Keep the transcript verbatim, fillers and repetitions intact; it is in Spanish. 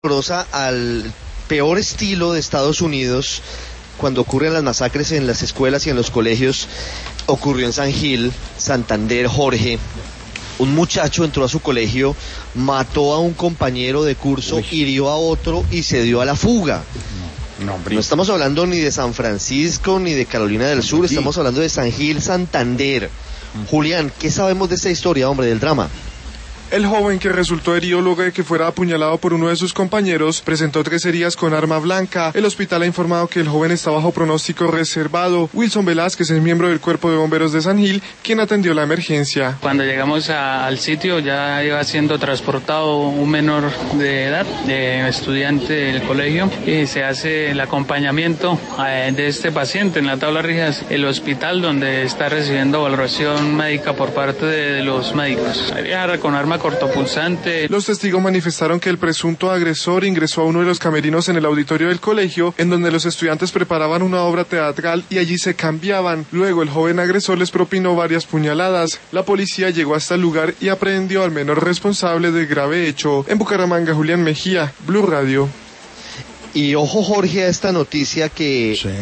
prosa al peor estilo de Estados Unidos, cuando ocurren las masacres en las escuelas y en los colegios. Ocurrió en San Gil, Santander. Jorge, un muchacho entró a su colegio, mató a un compañero de curso, Uy. hirió a otro y se dio a la fuga. No, no, no estamos hablando ni de San Francisco ni de Carolina del Sur, estamos hablando de San Gil, Santander. Julián, ¿qué sabemos de esta historia, hombre, del drama? El joven, que resultó herido luego de que fuera apuñalado por uno de sus compañeros, presentó tres heridas con arma blanca. El hospital ha informado que el joven está bajo pronóstico reservado. Wilson Velázquez es miembro del Cuerpo de Bomberos de San Gil, quien atendió la emergencia. Cuando llegamos a, al sitio ya iba siendo transportado un menor de edad, de estudiante del colegio, y se hace el acompañamiento eh, de este paciente en la tabla Rijas, el hospital donde está recibiendo valoración médica por parte de, de los médicos. Viajar con arma cortopulsante. Los testigos manifestaron que el presunto agresor ingresó a uno de los camerinos en el auditorio del colegio, en donde los estudiantes preparaban una obra teatral y allí se cambiaban. Luego el joven agresor les propinó varias puñaladas. La policía llegó hasta el lugar y aprehendió al menor responsable del grave hecho. En Bucaramanga, Julián Mejía, Blue Radio. Y ojo, Jorge, a esta noticia que... Sí.